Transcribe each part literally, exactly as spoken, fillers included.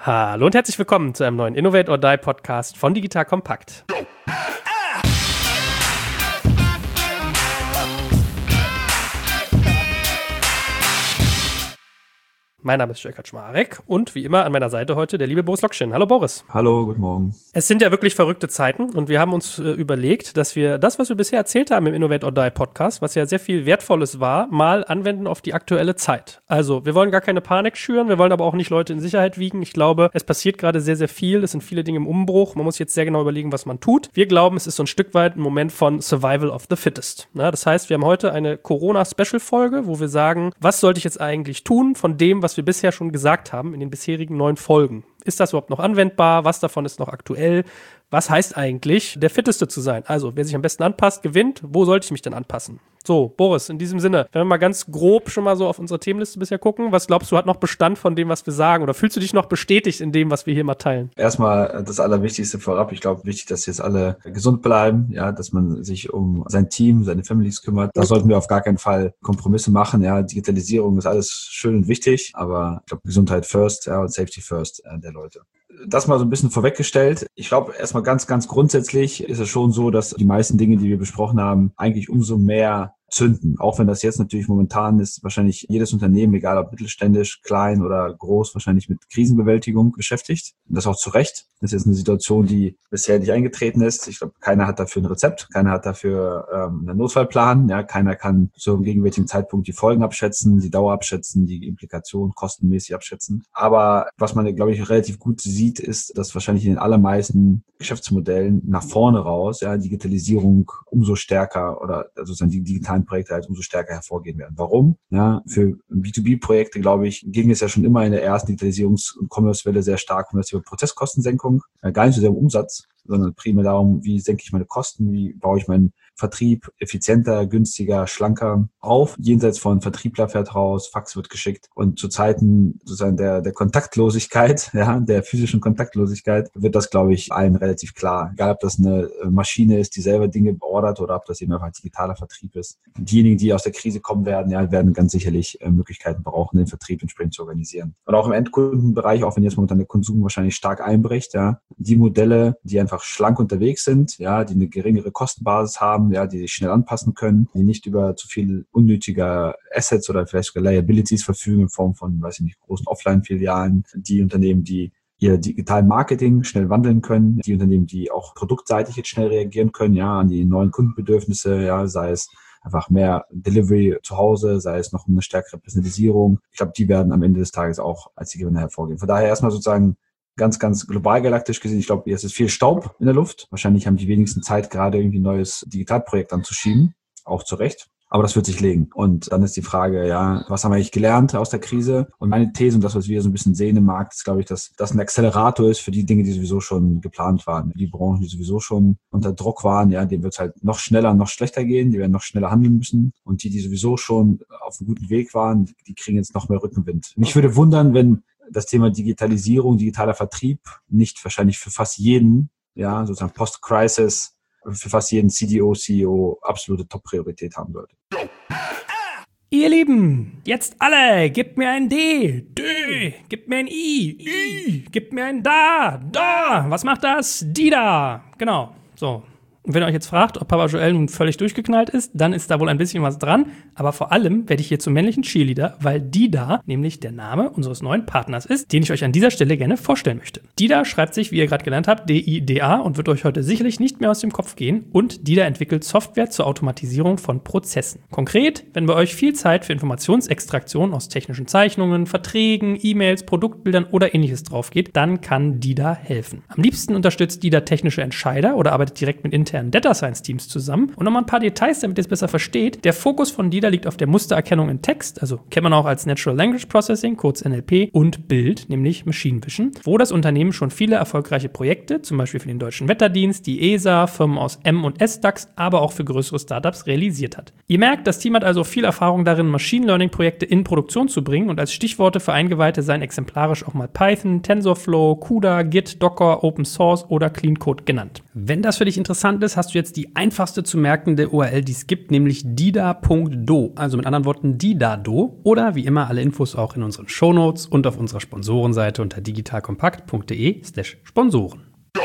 Hallo und herzlich willkommen zu einem neuen Innovate or Die Podcast von Digital Compact. Mein Name ist Jörg Kaczmarek und wie immer an meiner Seite heute der liebe Boris Lokschin. Hallo Boris. Hallo, guten Morgen. Es sind ja wirklich verrückte Zeiten und wir haben uns äh, überlegt, dass wir das, was wir bisher erzählt haben im Innovate or Die Podcast, was ja sehr viel Wertvolles war, mal anwenden auf die aktuelle Zeit. Also wir wollen gar keine Panik schüren, wir wollen aber auch nicht Leute in Sicherheit wiegen. Ich glaube, es passiert gerade sehr, sehr viel, es sind viele Dinge im Umbruch. Man muss jetzt sehr genau überlegen, was man tut. Wir glauben, es ist so ein Stück weit ein Moment von Survival of the Fittest. Na, das heißt, wir haben heute eine Corona-Special-Folge, wo wir sagen, was sollte ich jetzt eigentlich tun von dem, was wir bisher schon gesagt haben in den bisherigen neun Folgen. Ist das überhaupt noch anwendbar? Was davon ist noch aktuell? Was heißt eigentlich, der Fitteste zu sein? Also, wer sich am besten anpasst, gewinnt. Wo sollte ich mich denn anpassen? So, Boris, in diesem Sinne, wenn wir mal ganz grob schon mal so auf unsere Themenliste bisher gucken, was glaubst du, hat noch Bestand von dem, was wir sagen? Oder fühlst du dich noch bestätigt in dem, was wir hier mal teilen? Erstmal das Allerwichtigste vorab. Ich glaube, wichtig, dass jetzt alle gesund bleiben, ja, dass man sich um sein Team, seine Families kümmert. Da sollten wir auf gar keinen Fall Kompromisse machen. Ja, Digitalisierung ist alles schön und wichtig, aber ich glaube, Gesundheit first, ja, und Safety first äh, der Leute. Das mal so ein bisschen vorweggestellt. Ich glaube, erstmal ganz, ganz grundsätzlich ist es schon so, dass die meisten Dinge, die wir besprochen haben, eigentlich umso mehr zünden. Auch wenn das jetzt natürlich momentan ist, wahrscheinlich jedes Unternehmen, egal ob mittelständisch, klein oder groß, wahrscheinlich mit Krisenbewältigung beschäftigt. Und das auch zu Recht. Das ist jetzt eine Situation, die bisher nicht eingetreten ist. Ich glaube, keiner hat dafür ein Rezept, keiner hat dafür ähm, einen Notfallplan. Ja, keiner kann zu gegenwärtigen Zeitpunkt die Folgen abschätzen, die Dauer abschätzen, die Implikationen kostenmäßig abschätzen. Aber was man, glaube ich, relativ gut sieht, ist, dass wahrscheinlich in den allermeisten Geschäftsmodellen nach vorne raus, ja, Digitalisierung umso stärker oder sozusagen die digitalen Projekte halt umso stärker hervorgehen werden. Warum? Ja, für B zwei B-Projekte, glaube ich, ging es ja schon immer in der ersten Digitalisierungs- und Commerce-Welle sehr stark um das Thema Prozesskostensenkung. Ja, gar nicht so sehr um Umsatz, sondern primär darum, wie senke ich meine Kosten, wie baue ich meinen Vertrieb effizienter, günstiger, schlanker auf. Jenseits von Vertriebler fährt raus, Fax wird geschickt. Und zu Zeiten sozusagen der, der Kontaktlosigkeit, ja, der physischen Kontaktlosigkeit, wird das, glaube ich, allen relativ klar. Egal, ob das eine Maschine ist, die selber Dinge beordert oder ob das eben einfach digitaler Vertrieb ist. Diejenigen, die aus der Krise kommen werden, ja, werden ganz sicherlich äh, Möglichkeiten brauchen, den Vertrieb entsprechend zu organisieren. Und auch im Endkundenbereich, auch wenn jetzt momentan der Konsum wahrscheinlich stark einbricht, ja, die Modelle, die einfach schlank unterwegs sind, ja, die eine geringere Kostenbasis haben, ja, die sich schnell anpassen können, die nicht über zu viel unnötiger Assets oder vielleicht sogar Liabilities verfügen in Form von, weiß ich nicht, großen Offline-Filialen, die Unternehmen, die ihr digitalen Marketing schnell wandeln können, die Unternehmen, die auch produktseitig jetzt schnell reagieren können, ja, an die neuen Kundenbedürfnisse, ja, sei es einfach mehr Delivery zu Hause, sei es noch eine stärkere Personalisierung. Ich glaube, die werden am Ende des Tages auch als die Gewinner hervorgehen. Von daher erstmal sozusagen ganz, ganz global galaktisch gesehen, ich glaube, jetzt ist viel Staub in der Luft. Wahrscheinlich haben die wenigsten Zeit, gerade irgendwie ein neues Digitalprojekt anzuschieben, auch zu Recht. Aber das wird sich legen. Und dann ist die Frage, ja, was haben wir eigentlich gelernt aus der Krise? Und meine These und das, was wir so ein bisschen sehen im Markt, ist, glaube ich, dass das ein Accelerator ist für die Dinge, die sowieso schon geplant waren. Die Branchen, die sowieso schon unter Druck waren, ja, denen wird es halt noch schneller, noch schlechter gehen. Die werden noch schneller handeln müssen. Und die, die sowieso schon auf einem guten Weg waren, die kriegen jetzt noch mehr Rückenwind. Mich würde wundern, wenn das Thema Digitalisierung, digitaler Vertrieb nicht wahrscheinlich für fast jeden, ja, sozusagen Post-Crisis, für fast jeden C D O, C E O absolute Top-Priorität haben sollte. Ihr Lieben, jetzt alle, gebt mir ein D, D, gebt mir ein I, I, gebt mir ein Da, Da. Was macht das? Die da. Genau, so. Und wenn ihr euch jetzt fragt, ob Papa Joel nun völlig durchgeknallt ist, dann ist da wohl ein bisschen was dran. Aber vor allem werde ich hier zum männlichen Cheerleader, weil Dida nämlich der Name unseres neuen Partners ist, den ich euch an dieser Stelle gerne vorstellen möchte. Dida schreibt sich, wie ihr gerade gelernt habt, D I D A und wird euch heute sicherlich nicht mehr aus dem Kopf gehen. Und Dida entwickelt Software zur Automatisierung von Prozessen. Konkret, wenn bei euch viel Zeit für Informationsextraktion aus technischen Zeichnungen, Verträgen, E-Mails, Produktbildern oder ähnliches drauf geht, dann kann Dida helfen. Am liebsten unterstützt Dida technische Entscheider oder arbeitet direkt mit internen Data Science Teams zusammen. Und nochmal ein paar Details, damit ihr es besser versteht. Der Fokus von Dida liegt auf der Mustererkennung in Text, also kennt man auch als Natural Language Processing, kurz N L P, und Bild, nämlich Machine Vision, wo das Unternehmen schon viele erfolgreiche Projekte, zum Beispiel für den Deutschen Wetterdienst, die E S A, Firmen aus M- und S-DAX, aber auch für größere Startups realisiert hat. Ihr merkt, das Team hat also viel Erfahrung darin, Machine Learning Projekte in Produktion zu bringen und als Stichworte für Eingeweihte seien exemplarisch auch mal Python, TensorFlow, CUDA, Git, Docker, Open Source oder Clean Code genannt. Wenn das für dich interessant ist, bist, hast du jetzt die einfachste zu merkende U R L, die es gibt, nämlich dida punkt do. Also mit anderen Worten didado. Oder wie immer alle Infos auch in unseren Shownotes und auf unserer Sponsorenseite unter digitalkompakt.de slash Sponsoren.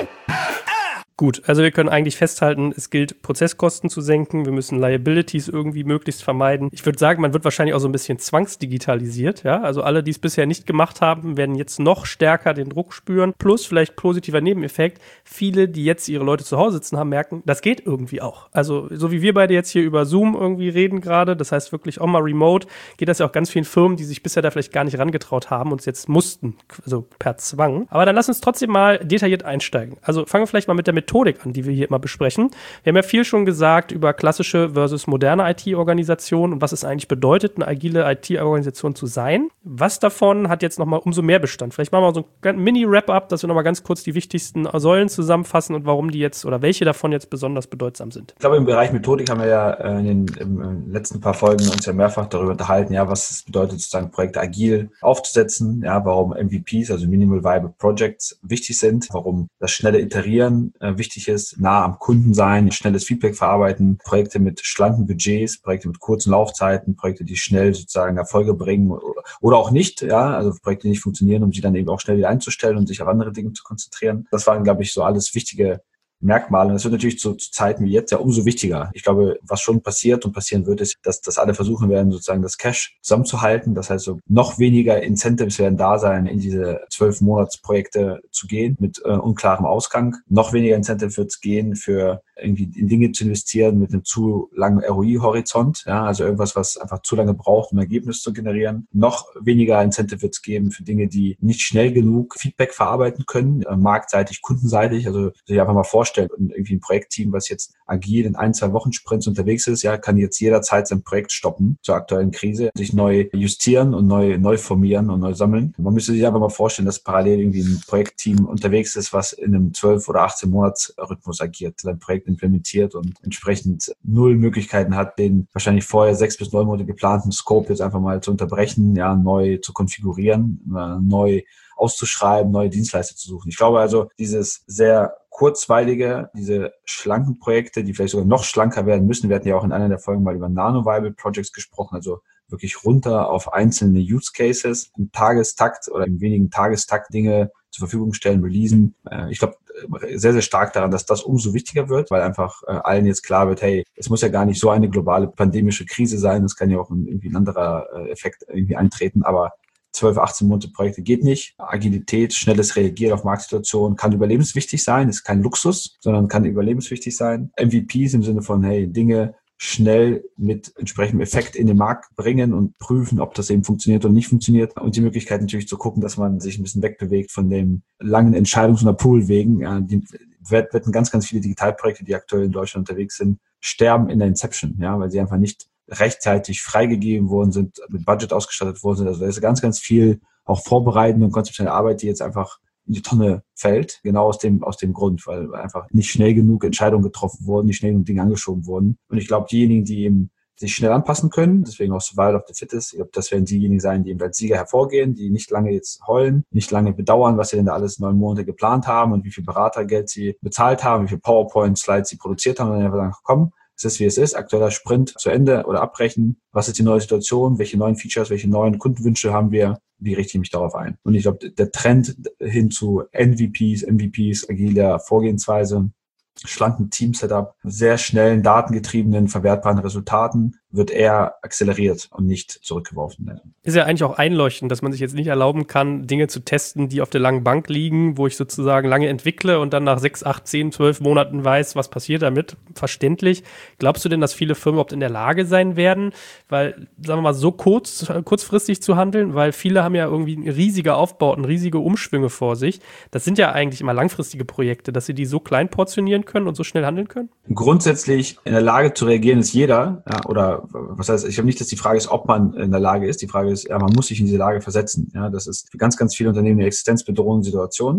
Gut, also wir können eigentlich festhalten, es gilt, Prozesskosten zu senken. Wir müssen Liabilities irgendwie möglichst vermeiden. Ich würde sagen, man wird wahrscheinlich auch so ein bisschen zwangsdigitalisiert. Ja? Also alle, die es bisher nicht gemacht haben, werden jetzt noch stärker den Druck spüren. Plus vielleicht positiver Nebeneffekt. Viele, die jetzt ihre Leute zu Hause sitzen haben, merken, das geht irgendwie auch. Also so wie wir beide jetzt hier über Zoom irgendwie reden gerade, das heißt wirklich auch mal remote, geht das ja auch ganz vielen Firmen, die sich bisher da vielleicht gar nicht rangetraut haben und es jetzt mussten, also per Zwang. Aber dann lass uns trotzdem mal detailliert einsteigen. Also fangen wir vielleicht mal mit der Methode Methodik an, die wir hier immer besprechen. Wir haben ja viel schon gesagt über klassische versus moderne I T-Organisationen und was es eigentlich bedeutet, eine agile I T-Organisation zu sein. Was davon hat jetzt nochmal umso mehr Bestand? Vielleicht machen wir so ein Mini-Wrap-up, dass wir nochmal ganz kurz die wichtigsten Säulen zusammenfassen und warum die jetzt oder welche davon jetzt besonders bedeutsam sind. Ich glaube, im Bereich Methodik haben wir ja in den im letzten paar Folgen uns ja mehrfach darüber unterhalten, ja, was es bedeutet, sozusagen Projekte agil aufzusetzen, ja, warum M V Ps, also Minimal Viable Projects, wichtig sind, warum das schnelle Iterieren äh, wichtig ist, nah am Kunden sein, schnelles Feedback verarbeiten, Projekte mit schlanken Budgets, Projekte mit kurzen Laufzeiten, Projekte, die schnell sozusagen Erfolge bringen oder auch nicht, ja, also Projekte, die nicht funktionieren, um sie dann eben auch schnell wieder einzustellen und sich auf andere Dinge zu konzentrieren. Das waren, glaube ich, so alles wichtige Merkmale. Und das wird natürlich zu, zu Zeiten wie jetzt ja umso wichtiger. Ich glaube, was schon passiert und passieren wird, ist, dass, dass alle versuchen werden, sozusagen das Cash zusammenzuhalten. Das heißt, so noch weniger Incentives werden da sein, in diese zwölf Monatsprojekte zu gehen mit äh, unklarem Ausgang. Noch weniger Incentive wird es gehen, für irgendwie in Dinge zu investieren mit einem zu langen R O I-Horizont. Ja, also irgendwas, was einfach zu lange braucht, um ein Ergebnis zu generieren. Noch weniger Incentive wird es geben für Dinge, die nicht schnell genug Feedback verarbeiten können, äh, marktseitig, kundenseitig. Also sich einfach mal vorstellen, und irgendwie ein Projektteam, was jetzt agil in ein, zwei Wochen Sprints unterwegs ist, ja, kann jetzt jederzeit sein Projekt stoppen zur aktuellen Krise, sich neu justieren und neu, neu formieren und neu sammeln. Man müsste sich einfach mal vorstellen, dass parallel irgendwie ein Projektteam unterwegs ist, was in einem zwölf oder achtzehn Monats Rhythmus agiert, sein Projekt implementiert und entsprechend null Möglichkeiten hat, den wahrscheinlich vorher sechs bis neun Monate geplanten Scope jetzt einfach mal zu unterbrechen, ja, neu zu konfigurieren, neu auszuschreiben, neue Dienstleister zu suchen. Ich glaube also, dieses sehr kurzweilige, diese schlanken Projekte, die vielleicht sogar noch schlanker werden müssen. Wir hatten ja auch in einer der Folgen mal über Nano-Viable Projects gesprochen, also wirklich runter auf einzelne Use Cases, im Tagestakt oder im wenigen Tagestakt Dinge zur Verfügung stellen, releasen. Ich glaube sehr, sehr stark daran, dass das umso wichtiger wird, weil einfach allen jetzt klar wird, hey, es muss ja gar nicht so eine globale pandemische Krise sein, es kann ja auch irgendwie ein anderer Effekt irgendwie eintreten, aber zwölf, achtzehn Monate Projekte geht nicht. Agilität, schnelles Reagieren auf Marktsituationen kann überlebenswichtig sein, ist kein Luxus, sondern kann überlebenswichtig sein. M V Ps im Sinne von, hey, Dinge schnell mit entsprechendem Effekt in den Markt bringen und prüfen, ob das eben funktioniert oder nicht funktioniert. Und die Möglichkeit natürlich zu gucken, dass man sich ein bisschen wegbewegt von dem langen Entscheidungs- und Approvals-Wegen. Ja, die wetten ganz, ganz viele Digitalprojekte, die aktuell in Deutschland unterwegs sind, sterben in der Inception, ja, weil sie einfach nicht rechtzeitig freigegeben worden sind, mit Budget ausgestattet worden sind. Also da ist ganz, ganz viel auch vorbereitende und konzeptionelle Arbeit, die jetzt einfach in die Tonne fällt, genau aus dem aus dem Grund, weil einfach nicht schnell genug Entscheidungen getroffen wurden, nicht schnell genug Dinge angeschoben wurden. Und ich glaube, diejenigen, die eben sich schnell anpassen können, deswegen auch Survival of the Fittest, ich glaube, das werden diejenigen sein, die eben als Sieger hervorgehen, die nicht lange jetzt heulen, nicht lange bedauern, was sie denn da alles neun Monate geplant haben und wie viel Beratergeld sie bezahlt haben, wie viel PowerPoint-Slides sie produziert haben und dann einfach sagen, komm, es ist, wie es ist, aktueller Sprint zu Ende oder abbrechen. Was ist die neue Situation? Welche neuen Features, welche neuen Kundenwünsche haben wir? Wie richte ich mich darauf ein? Und ich glaube, der Trend hin zu N V Ps, M V Ps, agiler Vorgehensweise, schlanken Team-Setup, sehr schnellen, datengetriebenen, verwertbaren Resultaten wird eher akzeleriert und nicht zurückgeworfen. Ist ja eigentlich auch einleuchtend, dass man sich jetzt nicht erlauben kann, Dinge zu testen, die auf der langen Bank liegen, wo ich sozusagen lange entwickle und dann nach sechs, acht, zehn, zwölf Monaten weiß, was passiert damit. Verständlich. Glaubst du denn, dass viele Firmen überhaupt in der Lage sein werden, weil, sagen wir mal, so kurz, kurzfristig zu handeln? Weil viele haben ja irgendwie riesige Aufbauten, riesige Umschwünge vor sich. Das sind ja eigentlich immer langfristige Projekte, dass sie die so klein portionieren können und so schnell handeln können? Grundsätzlich in der Lage zu reagieren ist jeder, ja, oder was heißt, ich glaube nicht, dass die Frage ist, ob man in der Lage ist. Die Frage ist, ja, man muss sich in diese Lage versetzen. Ja, das ist für ganz, ganz viele Unternehmen eine existenzbedrohende Situation.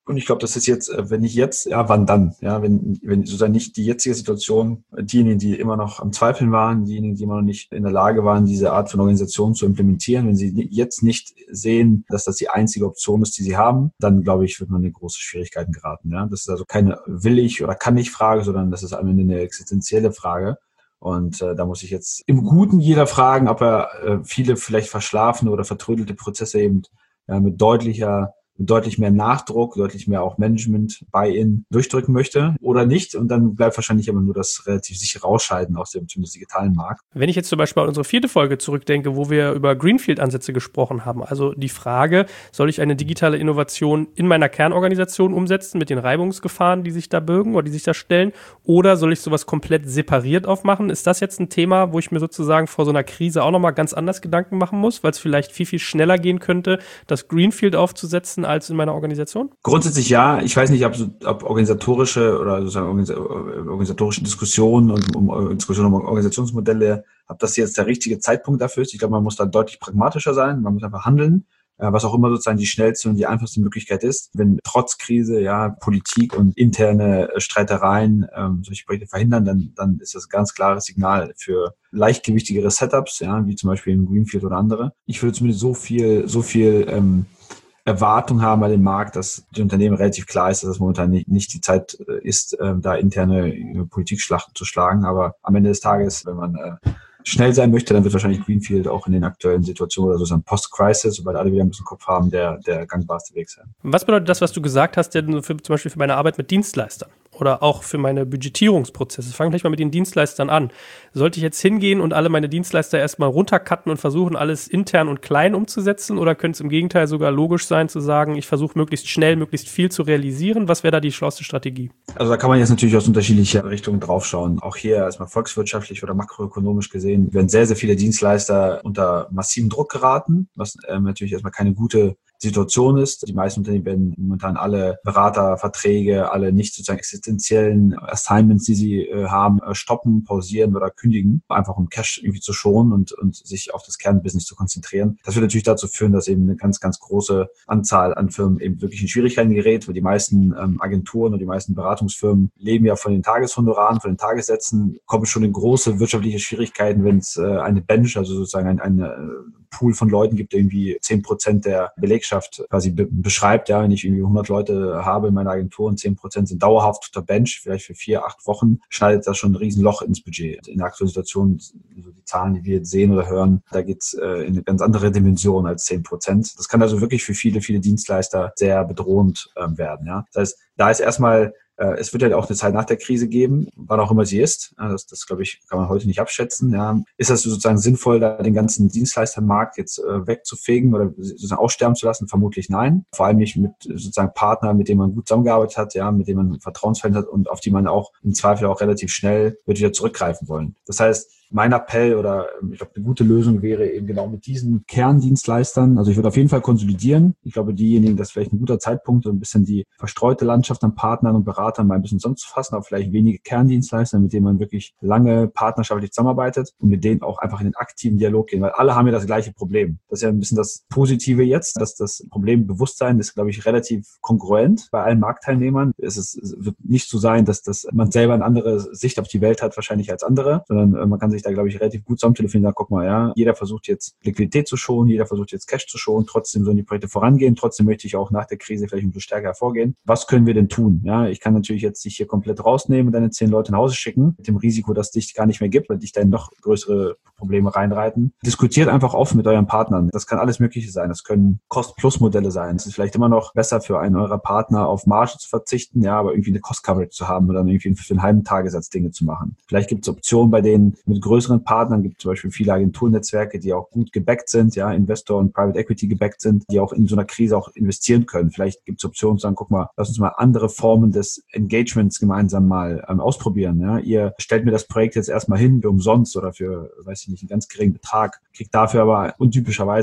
Und ich glaube, das ist jetzt, wenn nicht jetzt, ja, wann dann? Ja, wenn, wenn sozusagen nicht die jetzige Situation, diejenigen, die immer noch am Zweifeln waren, diejenigen, die immer noch nicht in der Lage waren, diese Art von Organisation zu implementieren, wenn sie jetzt nicht sehen, dass das die einzige Option ist, die sie haben, dann glaube ich, wird man in große Schwierigkeiten geraten. Ja, das ist also keine will ich oder kann ich Frage, sondern das ist am Ende eine existenzielle Frage. Und äh, da muss ich jetzt im Guten jeder fragen, ob er äh, viele vielleicht verschlafene oder vertrödelte Prozesse eben ja, mit deutlicher mit deutlich mehr Nachdruck, deutlich mehr auch Management Buy-in durchdrücken möchte oder nicht. Und dann bleibt wahrscheinlich aber nur das relativ sichere Ausscheiden aus dem zumindest digitalen Markt. Wenn ich jetzt zum Beispiel an unsere vierte Folge zurückdenke, wo wir über Greenfield-Ansätze gesprochen haben, also die Frage, soll ich eine digitale Innovation in meiner Kernorganisation umsetzen mit den Reibungsgefahren, die sich da bürgen oder die sich da stellen, oder soll ich sowas komplett separiert aufmachen? Ist das jetzt ein Thema, wo ich mir sozusagen vor so einer Krise auch nochmal ganz anders Gedanken machen muss, weil es vielleicht viel, viel schneller gehen könnte, das Greenfield aufzusetzen, als in meiner Organisation? Grundsätzlich ja. Ich weiß nicht, ob, ob organisatorische oder sozusagen organisatorische Diskussionen und um, Diskussionen um Organisationsmodelle, ob das jetzt der richtige Zeitpunkt dafür ist. Ich glaube, man muss da deutlich pragmatischer sein. Man muss einfach handeln, was auch immer sozusagen die schnellste und die einfachste Möglichkeit ist. Wenn trotz Krise ja Politik und interne Streitereien ähm, solche Projekte verhindern, dann, dann ist das ein ganz klares Signal für leichtgewichtigere Setups, ja, wie zum Beispiel in Greenfield oder andere. Ich würde zumindest so viel, so viel ähm, Erwartung haben bei dem Markt, dass die Unternehmen relativ klar ist, dass es momentan nicht, nicht die Zeit ist, äh, da interne äh, Politikschlachten zu schlagen. Aber am Ende des Tages, wenn man äh, schnell sein möchte, dann wird wahrscheinlich Greenfield auch in den aktuellen Situationen oder so ein Post-Crisis, sobald alle wieder ein bisschen Kopf haben, der, der gangbarste Weg sein. Was bedeutet das, was du gesagt hast, denn für, zum Beispiel für meine Arbeit mit Dienstleistern oder auch für meine Budgetierungsprozesse? Fangen wir gleich mal mit den Dienstleistern an. Sollte ich jetzt hingehen und alle meine Dienstleister erstmal runtercutten und versuchen, alles intern und klein umzusetzen, oder könnte es im Gegenteil sogar logisch sein, zu sagen, ich versuche möglichst schnell, möglichst viel zu realisieren? Was wäre da die schlauste Strategie? Also da kann man jetzt natürlich aus unterschiedlicher Richtungen draufschauen. Auch hier erstmal volkswirtschaftlich oder makroökonomisch gesehen werden sehr, sehr viele Dienstleister unter massivem Druck geraten, was ähm, natürlich erstmal keine gute Situation ist. Die meisten Unternehmen werden momentan alle Beraterverträge, alle nicht sozusagen existenziellen Assignments, die sie äh, haben, äh, stoppen, pausieren oder kündigen, einfach um Cash irgendwie zu schonen und, und sich auf das Kernbusiness zu konzentrieren. Das wird natürlich dazu führen, dass eben eine ganz, ganz große Anzahl an Firmen eben wirklich in Schwierigkeiten gerät, weil die meisten ähm, Agenturen und die meisten Beratungsfirmen leben ja von den Tageshonoraren, von den Tagessätzen, kommen schon in große wirtschaftliche Schwierigkeiten, wenn es äh, eine Bench, also sozusagen ein, eine Pool von Leuten gibt, der irgendwie zehn Prozent der Belegschaft quasi be- beschreibt. Ja, wenn ich irgendwie hundert Leute habe in meiner Agentur und zehn Prozent sind dauerhaft unter Bench, vielleicht für vier, acht Wochen, schneidet das schon ein Riesenloch ins Budget. In der aktuellen Situation, so die Zahlen, die wir jetzt sehen oder hören, da geht's äh, in eine ganz andere Dimension als zehn Prozent. Das kann also wirklich für viele, viele Dienstleister sehr bedrohend ähm, werden. Ja, das heißt, da ist erstmal es wird ja auch eine Zeit nach der Krise geben, wann auch immer sie ist. Das, das glaube ich, kann man heute nicht abschätzen. Ja. Ist das sozusagen sinnvoll, da den ganzen Dienstleistermarkt jetzt äh, wegzufegen oder sozusagen aussterben zu lassen? Vermutlich nein. Vor allem nicht mit sozusagen Partnern, mit denen man gut zusammengearbeitet hat, ja, mit denen man ein Vertrauensverhältnis hat und auf die man auch im Zweifel auch relativ schnell wird wieder zurückgreifen wollen. Das heißt, mein Appell oder ich glaube, eine gute Lösung wäre eben genau mit diesen Kerndienstleistern. Also ich würde auf jeden Fall konsolidieren. Ich glaube, diejenigen, das ist vielleicht ein guter Zeitpunkt, so ein bisschen die verstreute Landschaft an Partnern und Beratern mal ein bisschen zusammenzufassen, aber vielleicht wenige Kerndienstleister, mit denen man wirklich lange partnerschaftlich zusammenarbeitet und mit denen auch einfach in den aktiven Dialog gehen, weil alle haben ja das gleiche Problem. Das ist ja ein bisschen das Positive jetzt, dass das Problembewusstsein ist, glaube ich, relativ kongruent bei allen Marktteilnehmern. Es, ist, es wird nicht so sein, dass, dass man selber eine andere Sicht auf die Welt hat, wahrscheinlich als andere, sondern man kann sich da, glaube ich, relativ gut zusammen telefonieren und sagen, guck mal, ja, jeder versucht jetzt Liquidität zu schonen, jeder versucht jetzt Cash zu schonen, trotzdem sollen die Projekte vorangehen, trotzdem möchte ich auch nach der Krise vielleicht ein bisschen stärker hervorgehen. Was können wir denn tun? Ja, ich kann natürlich jetzt dich hier komplett rausnehmen und deine zehn Leute nach Hause schicken, mit dem Risiko, dass es dich gar nicht mehr gibt, weil dich dann noch größere Probleme reinreiten. Diskutiert einfach offen mit euren Partnern. Das kann alles Mögliche sein. Das können Cost-Plus-Modelle sein. Es ist vielleicht immer noch besser für einen eurer Partner auf Marge zu verzichten, ja, aber irgendwie eine Cost-Coverage zu haben oder irgendwie für einen halben Tagessatz Dinge zu machen. Vielleicht gibt es Optionen, bei denen mit größeren Partnern, gibt zum Beispiel viele Agenturnetzwerke, die auch gut gebackt sind, ja, Investor und Private Equity gebackt sind, die auch in so einer Krise auch investieren können. Vielleicht gibt es Optionen zu sagen, guck mal, lass uns mal andere Formen des Engagements gemeinsam mal ähm, ausprobieren. Ja. Ihr stellt mir das Projekt jetzt erstmal hin für umsonst oder für, weiß ich nicht, einen ganz geringen Betrag, kriegt dafür aber untypischerweise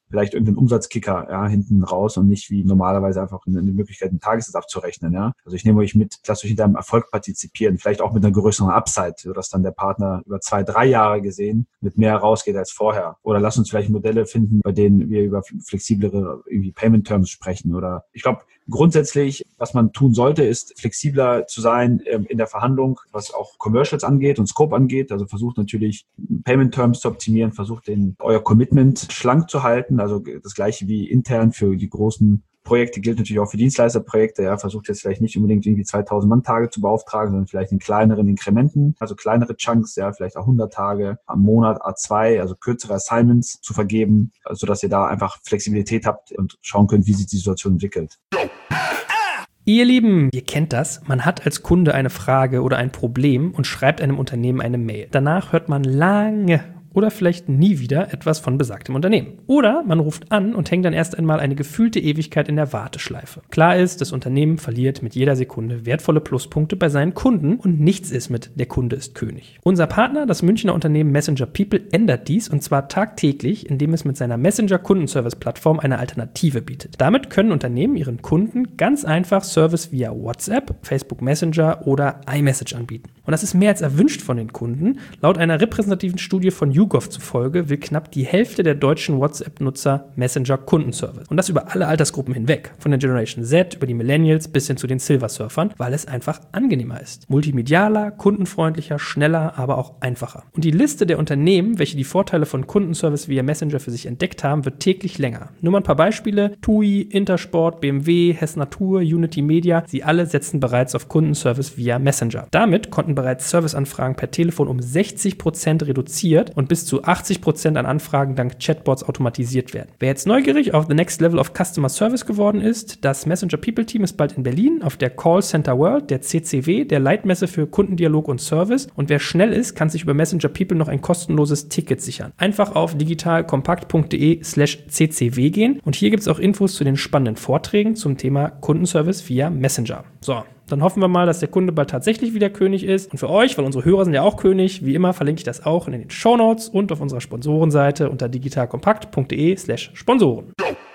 vielleicht irgendeinen Umsatzkicker, ja, hinten raus und nicht wie normalerweise einfach eine, eine Möglichkeit, einen Tagessatz abzurechnen, ja. Also ich nehme euch mit, lasst euch in deinem Erfolg partizipieren, vielleicht auch mit einer größeren Upside, sodass dann der Partner über zwei, drei Jahre gesehen mit mehr rausgeht als vorher. Oder lasst uns vielleicht Modelle finden, bei denen wir über flexiblere irgendwie Payment Terms sprechen. Oder ich glaube, grundsätzlich, was man tun sollte, ist flexibler zu sein ähm, in der Verhandlung, was auch Commercials angeht und Scope angeht. Also versucht natürlich Payment Terms zu optimieren, versucht den euer Commitment schlank zu halten. Also das Gleiche wie intern für die großen Projekte gilt natürlich auch für Dienstleisterprojekte. Ja, versucht jetzt vielleicht nicht unbedingt irgendwie zweitausend Mann Tage zu beauftragen, sondern vielleicht in kleineren Inkrementen, also kleinere Chunks, ja, vielleicht auch hundert Tage am Monat, A zwei, also kürzere Assignments zu vergeben, sodass ihr da einfach Flexibilität habt und schauen könnt, wie sich die Situation entwickelt. Ihr Lieben, ihr kennt das, man hat als Kunde eine Frage oder ein Problem und schreibt einem Unternehmen eine Mail. Danach hört man lange oder vielleicht nie wieder etwas von besagtem Unternehmen. Oder man ruft an und hängt dann erst einmal eine gefühlte Ewigkeit in der Warteschleife. Klar ist, das Unternehmen verliert mit jeder Sekunde wertvolle Pluspunkte bei seinen Kunden und nichts ist mit der Kunde ist König. Unser Partner, das Münchner Unternehmen Messenger People, ändert dies und zwar tagtäglich, indem es mit seiner Messenger-Kundenservice-Plattform eine Alternative bietet. Damit können Unternehmen ihren Kunden ganz einfach Service via WhatsApp, Facebook Messenger oder iMessage anbieten. Und das ist mehr als erwünscht von den Kunden. Laut einer repräsentativen Studie von YouGov zufolge will knapp die Hälfte der deutschen WhatsApp-Nutzer Messenger-Kundenservice. Und das über alle Altersgruppen hinweg, von der Generation Z über die Millennials bis hin zu den Silver-Surfern, weil es einfach angenehmer ist. Multimedialer, kundenfreundlicher, schneller, aber auch einfacher. Und die Liste der Unternehmen, welche die Vorteile von Kundenservice via Messenger für sich entdeckt haben, wird täglich länger. Nur mal ein paar Beispiele: T U I, Intersport, B M W, Hess Natur, Unity Media, sie alle setzen bereits auf Kundenservice via Messenger. Damit konnten bereits Serviceanfragen per Telefon um sechzig Prozent reduziert und bis zu achtzig Prozent an Anfragen dank Chatbots automatisiert werden. Wer jetzt neugierig auf the next level of Customer Service geworden ist, das Messenger People Team ist bald in Berlin auf der Call Center World, der C C W, der Leitmesse für Kundendialog und Service. Und wer schnell ist, kann sich über Messenger People noch ein kostenloses Ticket sichern. Einfach auf digitalkompakt.de slash ccw gehen und hier gibt es auch Infos zu den spannenden Vorträgen zum Thema Kundenservice via Messenger. So. Dann hoffen wir mal, dass der Kunde bald tatsächlich wieder König ist. Und für euch, weil unsere Hörer sind ja auch König, wie immer verlinke ich das auch in den Shownotes und auf unserer Sponsorenseite unter digitalkompakt.de slash Sponsoren.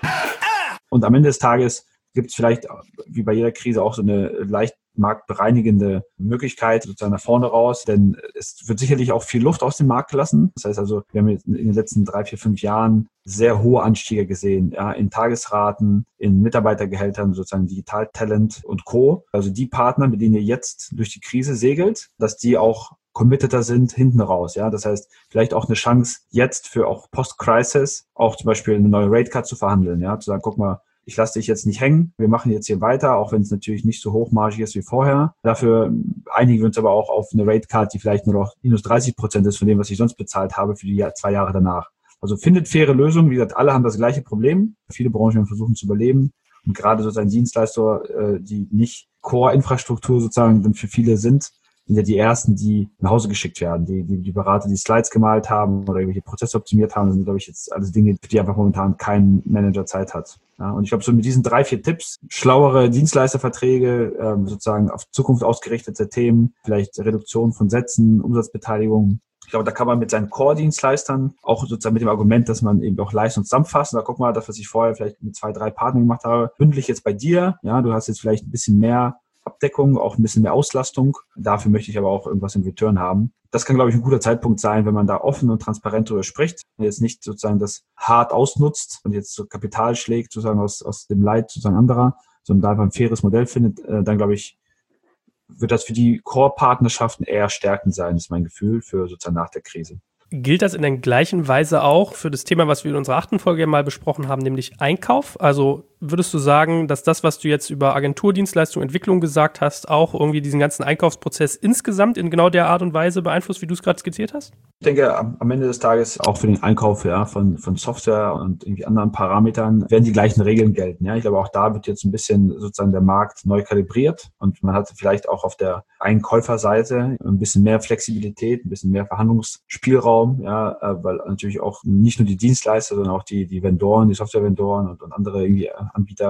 Und am Ende des Tages gibt es vielleicht, wie bei jeder Krise, auch so eine leicht marktbereinigende Möglichkeit sozusagen nach vorne raus, denn es wird sicherlich auch viel Luft aus dem Markt gelassen. Das heißt also, wir haben jetzt in den letzten drei, vier, fünf Jahren sehr hohe Anstiege gesehen, ja, in Tagesraten, in Mitarbeitergehältern, sozusagen Digitaltalent und Co. Also die Partner, mit denen ihr jetzt durch die Krise segelt, dass die auch committeter sind hinten raus, ja. Das heißt, vielleicht auch eine Chance jetzt für auch Post-Crisis auch zum Beispiel eine neue Rate Card zu verhandeln, ja, zu sagen, guck mal, ich lasse dich jetzt nicht hängen. Wir machen jetzt hier weiter, auch wenn es natürlich nicht so hochmargig ist wie vorher. Dafür einigen wir uns aber auch auf eine Rate Card, die vielleicht nur noch minus dreißig Prozent ist von dem, was ich sonst bezahlt habe für die zwei Jahre danach. Also findet faire Lösungen. Wie gesagt, alle haben das gleiche Problem. Viele Branchen versuchen zu überleben. Und gerade sozusagen Dienstleister, die nicht Core-Infrastruktur sozusagen dann für viele sind, sind ja die ersten, die nach Hause geschickt werden. Die, die, die Berater, die Slides gemalt haben oder irgendwelche Prozesse optimiert haben, sind, glaube ich, jetzt alles Dinge, für die einfach momentan kein Manager Zeit hat. Ja, und ich glaube, so mit diesen drei, vier Tipps, schlauere Dienstleisterverträge, ähm, sozusagen auf Zukunft ausgerichtete Themen, vielleicht Reduktion von Sätzen, Umsatzbeteiligung. Ich glaube, da kann man mit seinen Core-Dienstleistern auch sozusagen mit dem Argument, dass man eben auch Leistung zusammenfasst. Und da guck mal, das, was ich vorher vielleicht mit zwei, drei Partnern gemacht habe, bündel ich jetzt bei dir. Ja, du hast jetzt vielleicht ein bisschen mehr Abdeckung, auch ein bisschen mehr Auslastung. Dafür möchte ich aber auch irgendwas in Return haben. Das kann, glaube ich, ein guter Zeitpunkt sein, wenn man da offen und transparent darüber spricht und jetzt nicht sozusagen das hart ausnutzt und jetzt so Kapital schlägt, sozusagen aus, aus dem Leid sozusagen anderer, sondern da einfach ein faires Modell findet, äh, dann, glaube ich, wird das für die Core-Partnerschaften eher stärkend sein, ist mein Gefühl, für sozusagen nach der Krise. Gilt das in der gleichen Weise auch für das Thema, was wir in unserer achten Folge mal besprochen haben, nämlich Einkauf? Also würdest du sagen, dass das, was du jetzt über Agenturdienstleistung, Entwicklung gesagt hast, auch irgendwie diesen ganzen Einkaufsprozess insgesamt in genau der Art und Weise beeinflusst, wie du es gerade skizziert hast? Ich denke, am Ende des Tages auch für den Einkauf ja, von, von Software und irgendwie anderen Parametern werden die gleichen Regeln gelten. Ja, ich glaube, auch da wird jetzt ein bisschen sozusagen der Markt neu kalibriert und man hat vielleicht auch auf der Einkäuferseite ein bisschen mehr Flexibilität, ein bisschen mehr Verhandlungsspielraum, ja, weil natürlich auch nicht nur die Dienstleister, sondern auch die, die Vendoren, die Software-Vendoren und, und andere irgendwie Anbieter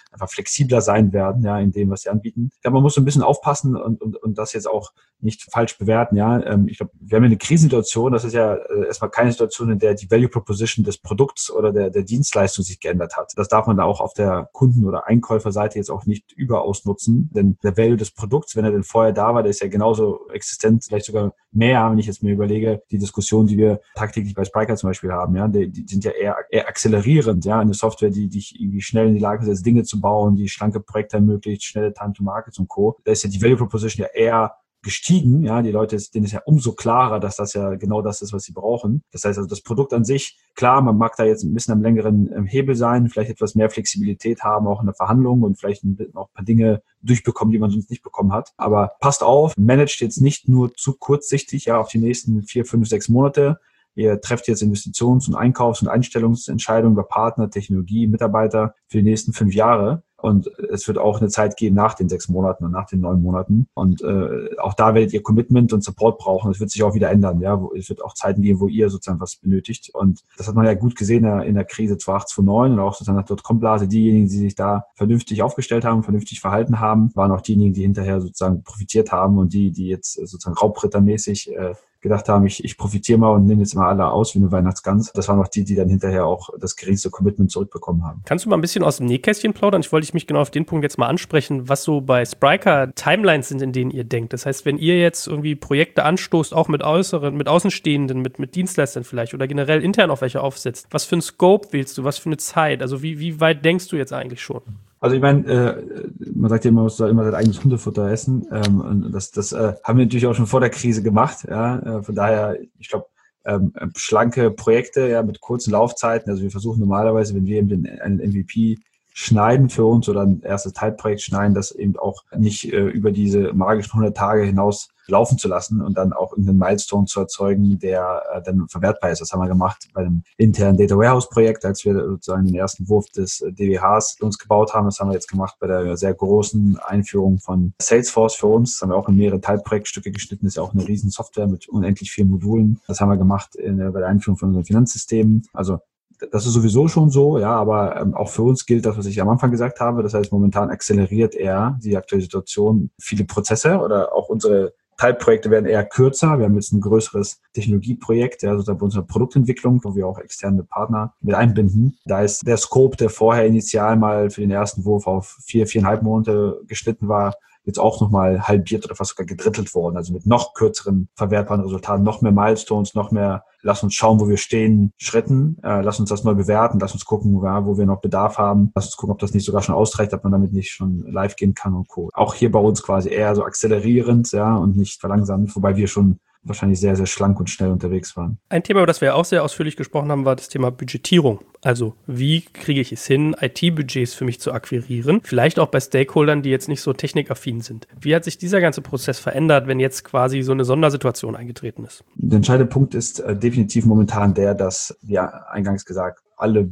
einfach flexibler sein werden, ja, in dem, was sie anbieten. Ja, man muss so ein bisschen aufpassen und, und, und das jetzt auch nicht falsch bewerten, ja. Ich glaube, wir haben eine Krisensituation, das ist ja erstmal keine Situation, in der die Value Proposition des Produkts oder der, der Dienstleistung sich geändert hat. Das darf man da auch auf der Kunden- oder Einkäuferseite jetzt auch nicht überaus nutzen, denn der Value des Produkts, wenn er denn vorher da war, der ist ja genauso existent, vielleicht sogar mehr, wenn ich jetzt mir überlege, die Diskussion, die wir tagtäglich bei Spryker zum Beispiel haben, ja, die, die sind ja eher, eher akzelerierend, ja, eine Software, die dich irgendwie schnell in die Lage setzt, Dinge zu bauen, die schlanke Projekte ermöglicht, schnelle Time to Markets und Co. Da ist ja die Value Proposition ja eher gestiegen, ja, die Leute, denen ist ja umso klarer, dass das ja genau das ist, was sie brauchen. Das heißt also, das Produkt an sich, klar, man mag da jetzt ein bisschen am längeren Hebel sein, vielleicht etwas mehr Flexibilität haben, auch in der Verhandlung und vielleicht auch ein paar Dinge durchbekommen, die man sonst nicht bekommen hat. Aber passt auf, managt jetzt nicht nur zu kurzsichtig, ja, auf die nächsten vier, fünf, sechs Monate. Ihr trefft jetzt Investitions- und Einkaufs- und Einstellungsentscheidungen über Partner, Technologie, Mitarbeiter für die nächsten fünf Jahre. Und es wird auch eine Zeit geben nach den sechs Monaten und nach den neun Monaten. Und äh, auch da werdet ihr Commitment und Support brauchen. Es wird sich auch wieder ändern. Ja, Es wird auch Zeiten geben, wo ihr sozusagen was benötigt. Und das hat man ja gut gesehen in der Krise zweitausendacht, zweitausendneun und auch sozusagen nach Dotcom-Blase. Diejenigen, die sich da vernünftig aufgestellt haben, vernünftig verhalten haben, waren auch diejenigen, die hinterher sozusagen profitiert haben und die, die jetzt sozusagen raubrittermäßig äh, gedacht haben, ich, ich profitiere mal und nehme jetzt mal alle aus wie eine Weihnachtsgans. Das waren auch die, die dann hinterher auch das geringste Commitment zurückbekommen haben. Kannst du mal ein bisschen aus dem Nähkästchen plaudern? Ich wollte mich genau auf den Punkt jetzt mal ansprechen, was so bei Spryker Timelines sind, in denen ihr denkt. Das heißt, wenn ihr jetzt irgendwie Projekte anstoßt, auch mit äußeren, mit Außenstehenden, mit, mit Dienstleistern vielleicht oder generell intern auf welche aufsetzt, was für ein Scope wählst du, was für eine Zeit? Also wie, wie weit denkst du jetzt eigentlich schon? Also ich meine, äh, man sagt ja immer, man muss da immer sein eigenes Hundefutter essen. Ähm, und das, das äh, haben wir natürlich auch schon vor der Krise gemacht. Ja, äh, von daher, ich glaube, ähm, schlanke Projekte, ja, mit kurzen Laufzeiten. Also wir versuchen normalerweise, wenn wir eben den, einen M V P schneiden für uns oder ein erstes Teilprojekt schneiden, das eben auch nicht äh, über diese magischen hundert Tage hinaus laufen zu lassen und dann auch irgendeinen Milestone zu erzeugen, der äh, dann verwertbar ist. Das haben wir gemacht bei einem internen Data Warehouse Projekt, als wir sozusagen den ersten Wurf des äh, D W Hs für uns gebaut haben. Das haben wir jetzt gemacht bei der sehr großen Einführung von Salesforce für uns. Das haben wir auch in mehrere Teilprojektstücke geschnitten. Das ist ja auch eine riesen Software mit unendlich vielen Modulen. Das haben wir gemacht in, äh, bei der Einführung von unseren Finanzsystemen. Also das ist sowieso schon so, ja, aber ähm, auch für uns gilt das, was ich am Anfang gesagt habe. Das heißt, momentan akzeleriert eher die aktuelle Situation viele Prozesse oder auch unsere Teilprojekte werden eher kürzer. Wir haben jetzt ein größeres Technologieprojekt, ja, sozusagen bei unserer Produktentwicklung, wo wir auch externe Partner mit einbinden. Da ist der Scope, der vorher initial mal für den ersten Wurf auf vier, viereinhalb Monate geschnitten war, jetzt auch nochmal halbiert oder fast sogar gedrittelt worden. Also mit noch kürzeren verwertbaren Resultaten, noch mehr Milestones, noch mehr, lass uns schauen, wo wir stehen, Schritten, äh, lass uns das neu bewerten, lass uns gucken, ja, wo wir noch Bedarf haben, lass uns gucken, ob das nicht sogar schon ausreicht, ob man damit nicht schon live gehen kann und Co. Auch hier bei uns quasi eher so akzelerierend, ja, und nicht verlangsamend, wobei wir schon wahrscheinlich sehr, sehr schlank und schnell unterwegs waren. Ein Thema, über das wir ja auch sehr ausführlich gesprochen haben, war das Thema Budgetierung. Also wie kriege ich es hin, I T-Budgets für mich zu akquirieren? Vielleicht auch bei Stakeholdern, die jetzt nicht so technikaffin sind. Wie hat sich dieser ganze Prozess verändert, wenn jetzt quasi so eine Sondersituation eingetreten ist? Der entscheidende Punkt ist äh, definitiv momentan der, dass, wie eingangs gesagt, alle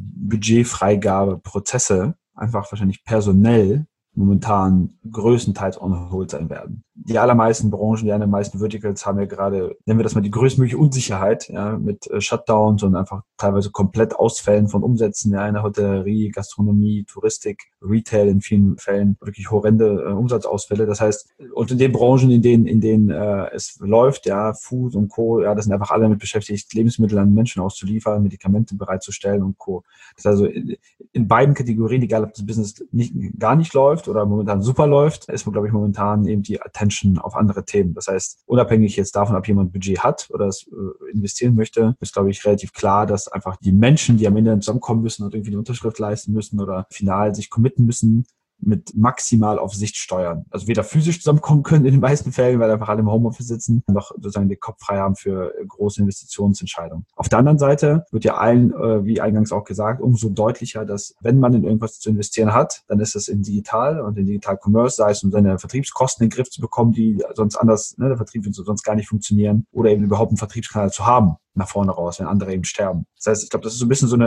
Budgetfreigabeprozesse einfach wahrscheinlich personell momentan größtenteils on hold sein werden. Die allermeisten Branchen, die allermeisten Verticals haben ja gerade, nennen wir das mal, die größtmögliche Unsicherheit, ja, mit äh, Shutdowns und einfach teilweise komplett Ausfällen von Umsätzen, ja, in der Hotellerie, Gastronomie, Touristik, Retail in vielen Fällen wirklich horrende äh, Umsatzausfälle. Das heißt, und in den Branchen, in denen, in denen äh, es läuft, ja, Food und Co., ja, das sind einfach alle damit beschäftigt, Lebensmittel an Menschen auszuliefern, Medikamente bereitzustellen und Co. Das heißt also, in, in beiden Kategorien, egal ob das Business nicht, gar nicht läuft oder momentan super läuft, ist, glaube ich, momentan eben die Attention auf andere Themen. Das heißt, unabhängig jetzt davon, ob jemand Budget hat oder es äh, investieren möchte, ist, glaube ich, relativ klar, dass einfach die Menschen, die am Ende zusammenkommen müssen und irgendwie eine Unterschrift leisten müssen oder final sich committen müssen, mit maximal auf Sicht steuern. Also weder physisch zusammenkommen können in den meisten Fällen, weil einfach alle im Homeoffice sitzen, noch sozusagen den Kopf frei haben für große Investitionsentscheidungen. Auf der anderen Seite wird ja allen, äh, wie eingangs auch gesagt, umso deutlicher, dass wenn man in irgendwas zu investieren hat, dann ist es in Digital und in Digital Commerce, sei es um seine Vertriebskosten in den Griff zu bekommen, die sonst anders, ne, der Vertrieb wird sonst gar nicht funktionieren, oder eben überhaupt einen Vertriebskanal zu haben nach vorne raus, wenn andere eben sterben. Das heißt, ich glaube, das ist so ein bisschen so eine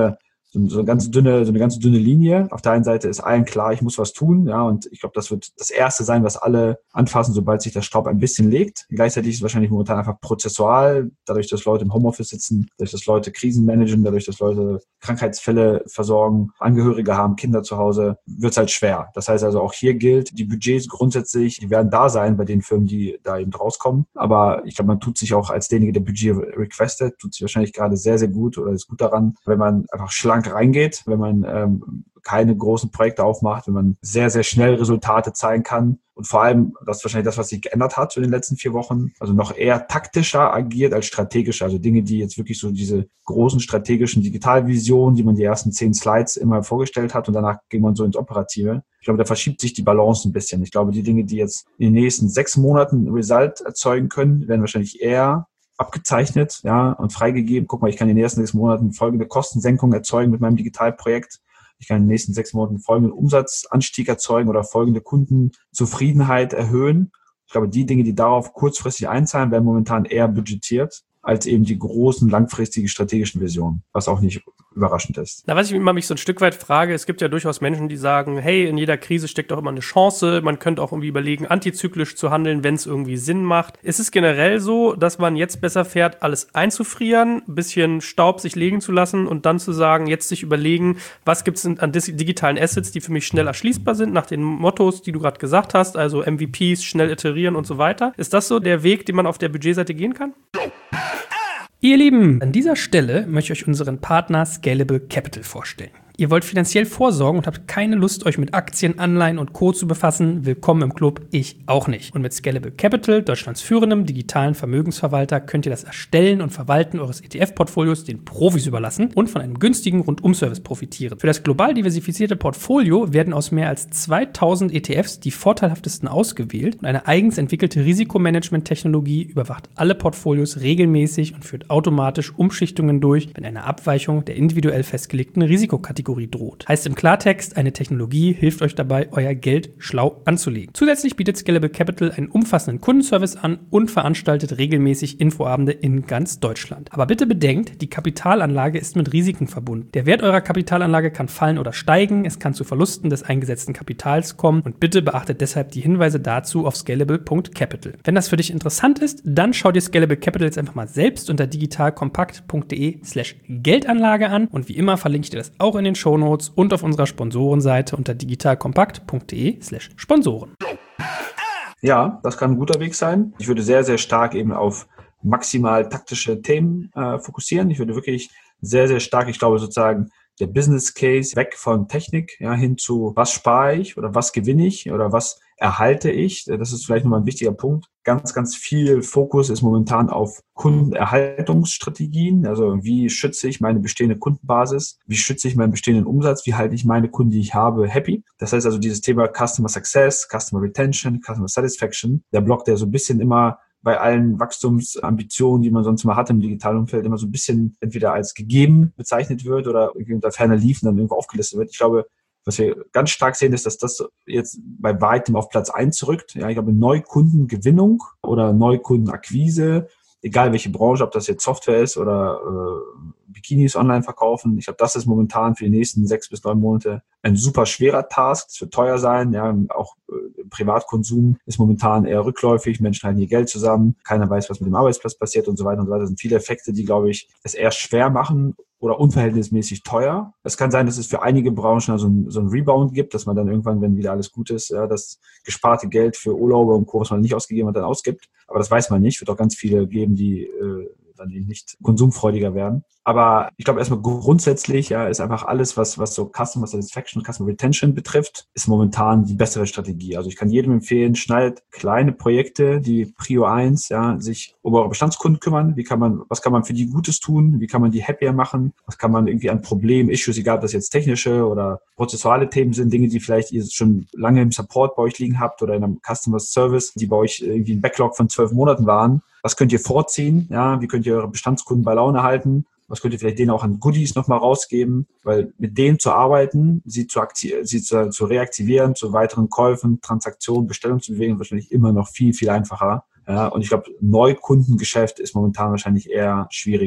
so, so eine ganz dünne, so eine ganz dünne Linie. Auf der einen Seite ist allen klar, ich muss was tun, ja, und ich glaube, das wird das Erste sein, was alle anfassen, sobald sich der Staub ein bisschen legt. Gleichzeitig ist es wahrscheinlich momentan einfach prozessual, dadurch, dass Leute im Homeoffice sitzen, dadurch, dass Leute Krisen managen, dadurch, dass Leute Krankheitsfälle versorgen, Angehörige haben, Kinder zu Hause, wird es halt schwer. Das heißt also, auch hier gilt, die Budgets grundsätzlich, die werden da sein bei den Firmen, die da eben rauskommen. Aber ich glaube, man tut sich auch als derjenige, der Budget requestet, tut sich wahrscheinlich gerade sehr, sehr gut oder ist gut daran, wenn man einfach schlank reingeht, wenn man ähm, keine großen Projekte aufmacht, wenn man sehr, sehr schnell Resultate zeigen kann und vor allem, das ist wahrscheinlich das, was sich geändert hat in den letzten vier Wochen, also noch eher taktischer agiert als strategischer, also Dinge, die jetzt wirklich so diese großen strategischen Digitalvisionen, die man die ersten zehn Slides immer vorgestellt hat und danach ging man so ins Operative. Ich glaube, da verschiebt sich die Balance ein bisschen. Ich glaube, die Dinge, die jetzt in den nächsten sechs Monaten ein Result erzeugen können, werden wahrscheinlich eher abgezeichnet, ja, und freigegeben. Guck mal, ich kann in den ersten sechs Monaten folgende Kostensenkung erzeugen mit meinem Digitalprojekt. Ich kann in den nächsten sechs Monaten folgenden Umsatzanstieg erzeugen oder folgende Kundenzufriedenheit erhöhen. Ich glaube, die Dinge, die darauf kurzfristig einzahlen, werden momentan eher budgetiert als eben die großen, langfristigen strategischen Visionen, was auch nicht überraschend ist. Na, was ich immer mich so ein Stück weit frage, es gibt ja durchaus Menschen, die sagen, hey, in jeder Krise steckt auch immer eine Chance, man könnte auch irgendwie überlegen, antizyklisch zu handeln, wenn es irgendwie Sinn macht. Ist es generell so, dass man jetzt besser fährt, alles einzufrieren, ein bisschen Staub sich legen zu lassen und dann zu sagen, jetzt sich überlegen, was gibt es an digitalen Assets, die für mich schnell erschließbar sind, nach den Mottos, die du gerade gesagt hast, also M V Ps, schnell iterieren und so weiter. Ist das so der Weg, den man auf der Budgetseite gehen kann? Ihr Lieben, an dieser Stelle möchte ich euch unseren Partner Scalable Capital vorstellen. Ihr wollt finanziell vorsorgen und habt keine Lust, euch mit Aktien, Anleihen und Co. zu befassen? Willkommen im Club, ich auch nicht. Und mit Scalable Capital, Deutschlands führendem digitalen Vermögensverwalter, könnt ihr das Erstellen und Verwalten eures E T F-Portfolios den Profis überlassen und von einem günstigen Rundum-Service profitieren. Für das global diversifizierte Portfolio werden aus mehr als zweitausend E T Fs die vorteilhaftesten ausgewählt und eine eigens entwickelte Risikomanagement-Technologie überwacht alle Portfolios regelmäßig und führt automatisch Umschichtungen durch, wenn eine Abweichung der individuell festgelegten Risikokategorie droht. Heißt im Klartext, eine Technologie hilft euch dabei, euer Geld schlau anzulegen. Zusätzlich bietet Scalable Capital einen umfassenden Kundenservice an und veranstaltet regelmäßig Infoabende in ganz Deutschland. Aber bitte bedenkt, die Kapitalanlage ist mit Risiken verbunden. Der Wert eurer Kapitalanlage kann fallen oder steigen, es kann zu Verlusten des eingesetzten Kapitals kommen und bitte beachtet deshalb die Hinweise dazu auf scalable punkt capital. Wenn das für dich interessant ist, dann schau dir Scalable Capital jetzt einfach mal selbst unter digitalkompakt punkt de slash Geldanlage an und wie immer verlinke ich dir das auch in den Shownotes und auf unserer Sponsorenseite unter digitalkompakt punkt de slash Sponsoren. Ja, das kann ein guter Weg sein. Ich würde sehr, sehr stark eben auf maximal taktische Themen äh, fokussieren. Ich würde wirklich sehr, sehr stark, ich glaube sozusagen, der Business Case weg von Technik, ja, hin zu was spare ich oder was gewinne ich oder was erhalte ich. Das ist vielleicht nochmal ein wichtiger Punkt. Ganz, ganz viel Fokus ist momentan auf Kundenerhaltungsstrategien. Also wie schütze ich meine bestehende Kundenbasis? Wie schütze ich meinen bestehenden Umsatz? Wie halte ich meine Kunden, die ich habe, happy? Das heißt also dieses Thema Customer Success, Customer Retention, Customer Satisfaction. Der Block, der so ein bisschen immer bei allen Wachstumsambitionen, die man sonst mal hat im digitalen Umfeld, immer so ein bisschen entweder als gegeben bezeichnet wird oder irgendwie unter ferner Liefen dann irgendwo aufgelistet wird. Ich glaube, was wir ganz stark sehen, ist, dass das jetzt bei weitem auf Platz eins rückt. Ja, ich glaube, Neukundengewinnung oder Neukundenakquise, egal welche Branche, ob das jetzt Software ist oder äh, Bikinis online verkaufen. Ich glaube, das ist momentan für die nächsten sechs bis neun Monate ein super schwerer Task. Es wird teuer sein. Ja, auch äh, Privatkonsum ist momentan eher rückläufig. Menschen halten ihr Geld zusammen. Keiner weiß, was mit dem Arbeitsplatz passiert und so weiter und so weiter. Das sind viele Effekte, die, glaube ich, es eher schwer machen oder unverhältnismäßig teuer. Es kann sein, dass es für einige Branchen also ein, so ein Rebound gibt, dass man dann irgendwann, wenn wieder alles gut ist, ja, das gesparte Geld für Urlaube und Co., was man nicht ausgegeben hat, dann ausgibt. Aber das weiß man nicht. Es wird auch ganz viele geben, die äh, dann nicht konsumfreudiger werden. Aber ich glaube erstmal grundsätzlich, ja, ist einfach alles, was was so Customer Satisfaction, Customer Retention betrifft, ist momentan die bessere Strategie. Also ich kann jedem empfehlen, schneidet kleine Projekte, die Prio eins, ja, sich um eure Bestandskunden kümmern. Wie kann man, was kann man für die Gutes tun? Wie kann man die happier machen? Was kann man irgendwie an Problemen, Issues, egal ob das jetzt technische oder prozessuale Themen sind, Dinge, die vielleicht ihr schon lange im Support bei euch liegen habt oder in einem Customer Service, die bei euch irgendwie ein Backlog von zwölf Monaten waren. Was könnt ihr vorziehen? Ja, wie könnt ihr eure Bestandskunden bei Laune halten? Was könnt ihr vielleicht denen auch an Goodies nochmal rausgeben? Weil mit denen zu arbeiten, sie zu, akti- sie zu, zu reaktivieren, zu weiteren Käufen, Transaktionen, Bestellungen zu bewegen, wahrscheinlich immer noch viel, viel einfacher. Ja, und ich glaube, Neukundengeschäft ist momentan wahrscheinlich eher schwieriger.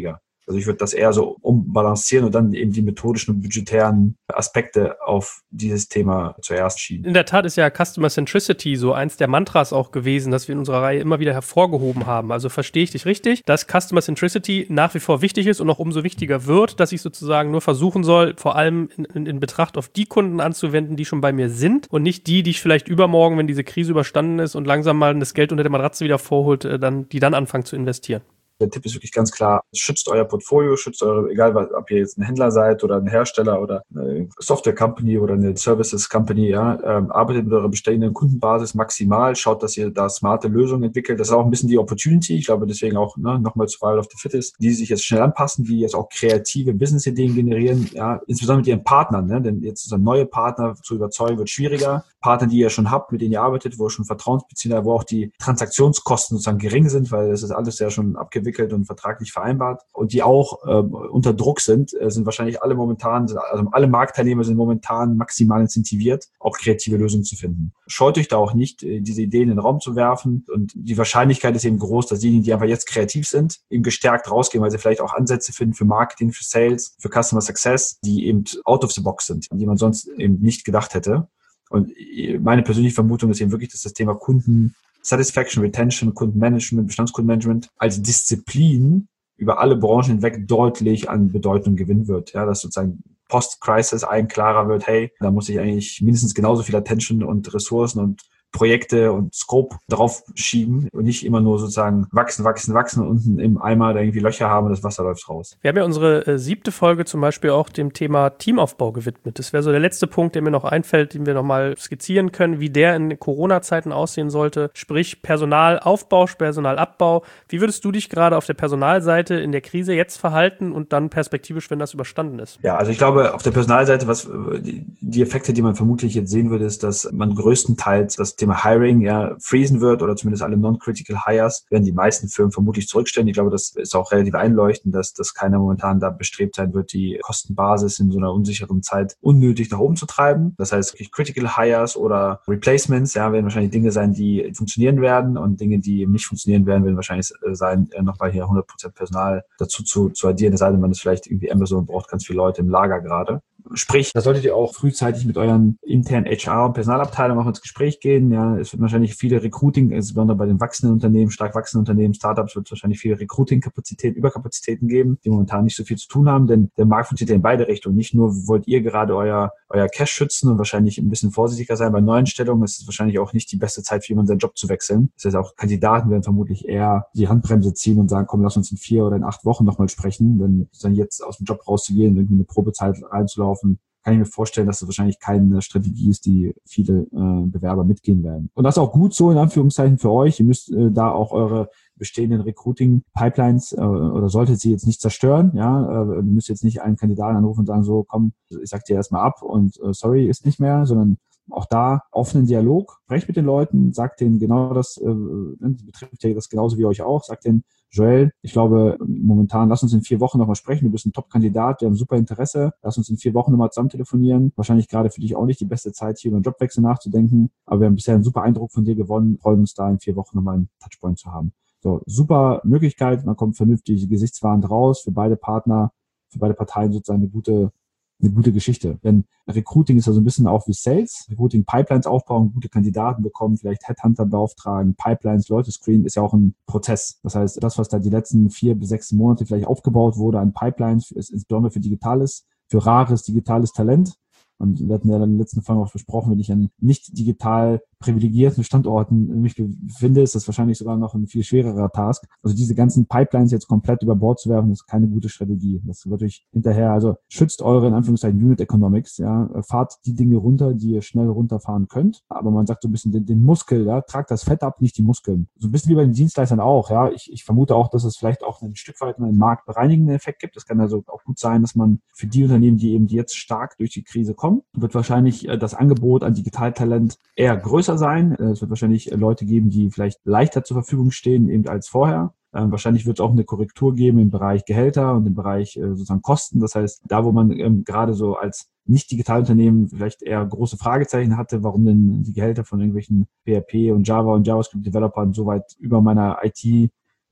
Also ich würde das eher so umbalancieren und dann eben die methodischen und budgetären Aspekte auf dieses Thema zuerst schieben. In der Tat ist ja Customer Centricity so eins der Mantras auch gewesen, das wir in unserer Reihe immer wieder hervorgehoben haben. Also verstehe ich dich richtig, dass Customer Centricity nach wie vor wichtig ist und auch umso wichtiger wird, dass ich sozusagen nur versuchen soll, vor allem in, in, in Betracht auf die Kunden anzuwenden, die schon bei mir sind und nicht die, die ich vielleicht übermorgen, wenn diese Krise überstanden ist und langsam mal das Geld unter der Matratze wieder vorholt, dann, die dann anfangen zu investieren. Der Tipp ist wirklich ganz klar, schützt euer Portfolio, schützt eure, egal ob ihr jetzt ein Händler seid oder ein Hersteller oder eine Software-Company oder eine Services-Company, ja, ähm, arbeitet mit eurer bestehenden Kundenbasis maximal, schaut, dass ihr da smarte Lösungen entwickelt. Das ist auch ein bisschen die Opportunity. Ich glaube deswegen auch, ne, nochmal zu Survival of the Fittest, die sich jetzt schnell anpassen, die jetzt auch kreative Business-Ideen generieren, ja, insbesondere mit ihren Partnern, ne, denn jetzt so neue Partner zu überzeugen wird schwieriger. Partner, die ihr schon habt, mit denen ihr arbeitet, wo ihr schon Vertrauensbeziehungen habt, wo auch die Transaktionskosten sozusagen gering sind, weil das ist alles ja schon abgewickelt und vertraglich vereinbart und die auch äh, unter Druck sind, äh, sind wahrscheinlich alle momentan, also alle Marktteilnehmer sind momentan maximal incentiviert, auch kreative Lösungen zu finden. Scheut euch da auch nicht, äh, diese Ideen in den Raum zu werfen und die Wahrscheinlichkeit ist eben groß, dass diejenigen, die einfach jetzt kreativ sind, eben gestärkt rausgehen, weil sie vielleicht auch Ansätze finden für Marketing, für Sales, für Customer Success, die eben out of the box sind, an die man sonst eben nicht gedacht hätte. Und meine persönliche Vermutung ist eben wirklich, dass das Thema Kunden Satisfaction, Retention, Kundenmanagement, Bestandskundenmanagement als Disziplin über alle Branchen hinweg deutlich an Bedeutung gewinnen wird. Ja, dass sozusagen Post-Crisis allen klarer wird, hey, da muss ich eigentlich mindestens genauso viel Attention und Ressourcen und Projekte und Scope drauf schieben und nicht immer nur sozusagen wachsen, wachsen, wachsen und unten im Eimer da irgendwie Löcher haben und das Wasser läuft raus. Wir haben ja unsere äh, siebte Folge zum Beispiel auch dem Thema Teamaufbau gewidmet. Das wäre so der letzte Punkt, der mir noch einfällt, den wir nochmal skizzieren können, wie der in Corona-Zeiten aussehen sollte. Sprich Personalaufbau, Personalabbau. Wie würdest du dich gerade auf der Personalseite in der Krise jetzt verhalten und dann perspektivisch, wenn das überstanden ist? Ja, also ich glaube, auf der Personalseite, was die, die Effekte, die man vermutlich jetzt sehen würde, ist, dass man größtenteils das Thema Hiring ja freezen wird oder zumindest alle Non-Critical Hires werden die meisten Firmen vermutlich zurückstellen. Ich glaube, das ist auch relativ einleuchtend, dass, dass keiner momentan da bestrebt sein wird, die Kostenbasis in so einer unsicheren Zeit unnötig nach oben zu treiben. Das heißt, Critical Hires oder Replacements, ja, werden wahrscheinlich Dinge sein, die funktionieren werden und Dinge, die eben nicht funktionieren werden, werden wahrscheinlich sein, nochmal hier hundert Prozent Personal dazu zu, zu addieren. Es sei denn, man ist vielleicht irgendwie Amazon, braucht ganz viele Leute im Lager gerade. Sprich, da solltet ihr auch frühzeitig mit euren internen H R- und Personalabteilungen auch ins Gespräch gehen. Ja, es wird wahrscheinlich viele Recruiting, insbesondere bei den wachsenden Unternehmen, stark wachsenden Unternehmen, Startups, wird es wahrscheinlich viele Recruiting-Kapazitäten, Überkapazitäten geben, die momentan nicht so viel zu tun haben, denn der Markt funktioniert in beide Richtungen. Nicht nur wollt ihr gerade euer, euer Cash schützen und wahrscheinlich ein bisschen vorsichtiger sein bei neuen Stellungen, ist es wahrscheinlich auch nicht die beste Zeit für jemanden, seinen Job zu wechseln. Das heißt, auch Kandidaten werden vermutlich eher die Handbremse ziehen und sagen, komm, lass uns in vier oder in acht Wochen nochmal sprechen, denn dann jetzt aus dem Job rauszugehen, irgendwie eine Probezeit reinzulaufen, kann ich mir vorstellen, dass das wahrscheinlich keine Strategie ist, die viele äh, Bewerber mitgehen werden. Und das ist auch gut so, in Anführungszeichen, für euch. Ihr müsst äh, da auch eure bestehenden Recruiting-Pipelines äh, oder solltet sie jetzt nicht zerstören. Ja, äh, ihr müsst jetzt nicht einen Kandidaten anrufen und sagen, so, komm, ich sag dir erstmal ab und äh, sorry, ist nicht mehr, sondern auch da offenen Dialog, sprecht mit den Leuten, sagt denen genau das, äh, betrifft ja das genauso wie euch auch, sagt denen, Joel, ich glaube, momentan, lass uns in vier Wochen nochmal sprechen. Du bist ein Top-Kandidat, wir haben super Interesse. Lass uns in vier Wochen nochmal zusammen telefonieren. Wahrscheinlich gerade für dich auch nicht die beste Zeit, hier über einen Jobwechsel nachzudenken. Aber wir haben bisher einen super Eindruck von dir gewonnen. Freuen uns da in vier Wochen nochmal einen Touchpoint zu haben. So, super Möglichkeit. Man kommt vernünftig gesichtswahrend raus. Für beide Partner, für beide Parteien sozusagen eine gute eine gute Geschichte. Denn Recruiting ist ja so ein bisschen auch wie Sales. Recruiting Pipelines aufbauen, gute Kandidaten bekommen, vielleicht Headhunter beauftragen, Pipelines, Leute screenen, ist ja auch ein Prozess. Das heißt, das, was da die letzten vier bis sechs Monate vielleicht aufgebaut wurde an Pipelines, ist insbesondere für digitales, für rares digitales Talent. Und wir hatten ja in den letzten Folgen auch besprochen, wenn ich an nicht digital privilegierten Standorten mich befinde, ist das wahrscheinlich sogar noch ein viel schwererer Task. Also diese ganzen Pipelines jetzt komplett über Bord zu werfen, ist keine gute Strategie. Das wird euch hinterher, also schützt eure, in Anführungszeichen, Unit Economics, ja, fahrt die Dinge runter, die ihr schnell runterfahren könnt. Aber man sagt so ein bisschen den, den Muskel, ja, tragt das Fett ab, nicht die Muskeln. So ein bisschen wie bei den Dienstleistern auch, ja. Ich, ich vermute auch, dass es vielleicht auch ein Stück weit einen marktbereinigenden Effekt gibt. Das kann also auch gut sein, dass man für die Unternehmen, die eben jetzt stark durch die Krise kommen, wird wahrscheinlich das Angebot an Digitaltalent eher größer sein. Es wird wahrscheinlich Leute geben, die vielleicht leichter zur Verfügung stehen, eben als vorher. Ähm, wahrscheinlich wird es auch eine Korrektur geben im Bereich Gehälter und im Bereich äh, sozusagen Kosten. Das heißt, da, wo man ähm, gerade so als Nicht-Digitalunternehmen vielleicht eher große Fragezeichen hatte, warum denn die Gehälter von irgendwelchen P H P und Java und JavaScript-Developern so weit über meiner I T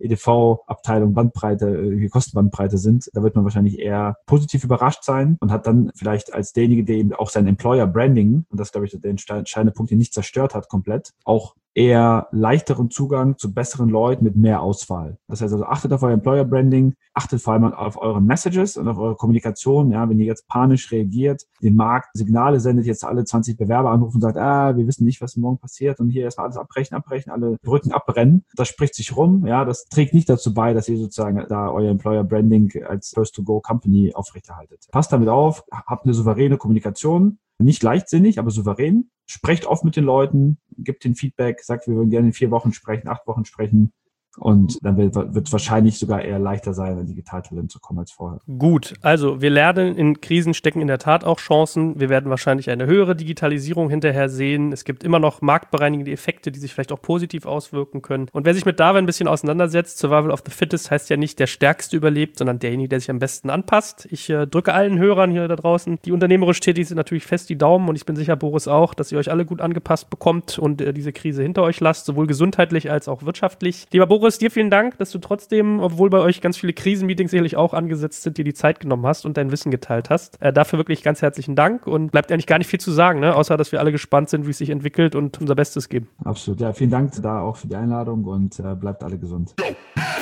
E D V-Abteilung Bandbreite, die Kostenbandbreite sind, da wird man wahrscheinlich eher positiv überrascht sein und hat dann vielleicht als derjenige, der eben auch sein Employer-Branding, und das glaube ich der entscheidende Punkt, den nicht zerstört hat komplett, auch eher leichteren Zugang zu besseren Leuten mit mehr Auswahl. Das heißt also, achtet auf euer Employer Branding, achtet vor allem auf eure Messages und auf eure Kommunikation. Ja, wenn ihr jetzt panisch reagiert, den Markt Signale sendet, jetzt alle zwanzig Bewerber anrufen und sagt, ah, wir wissen nicht, was morgen passiert und hier erstmal alles abbrechen, abbrechen, alle Brücken abbrennen. Das spricht sich rum. Ja, das trägt nicht dazu bei, dass ihr sozusagen da euer Employer Branding als First-to-Go-Company aufrechterhaltet. Passt damit auf, habt eine souveräne Kommunikation. Nicht leichtsinnig, aber souverän. Sprecht oft mit den Leuten, gebt den Feedback, sagt, wir würden gerne in vier Wochen sprechen, acht Wochen sprechen. Und dann wird es wahrscheinlich sogar eher leichter sein, an Digitaltalent zu kommen als vorher. Gut, also wir lernen, in Krisen stecken in der Tat auch Chancen. Wir werden wahrscheinlich eine höhere Digitalisierung hinterher sehen. Es gibt immer noch marktbereinigende Effekte, die sich vielleicht auch positiv auswirken können. Und wer sich mit Dawa ein bisschen auseinandersetzt, Survival of the Fittest heißt ja nicht, der Stärkste überlebt, sondern derjenige, der sich am besten anpasst. Ich äh, drücke allen Hörern hier da draußen, die unternehmerisch tätig sind, natürlich fest die Daumen und ich bin sicher, Boris auch, dass ihr euch alle gut angepasst bekommt und äh, diese Krise hinter euch lasst, sowohl gesundheitlich als auch wirtschaftlich. Lieber Boris, Boris, dir vielen Dank, dass du trotzdem, obwohl bei euch ganz viele Krisenmeetings sicherlich auch angesetzt sind, dir die Zeit genommen hast und dein Wissen geteilt hast. Äh, dafür wirklich ganz herzlichen Dank und bleibt eigentlich gar nicht viel zu sagen, ne? Außer, dass wir alle gespannt sind, wie es sich entwickelt und unser Bestes geben. Absolut, ja, vielen Dank da auch für die Einladung und äh, bleibt alle gesund.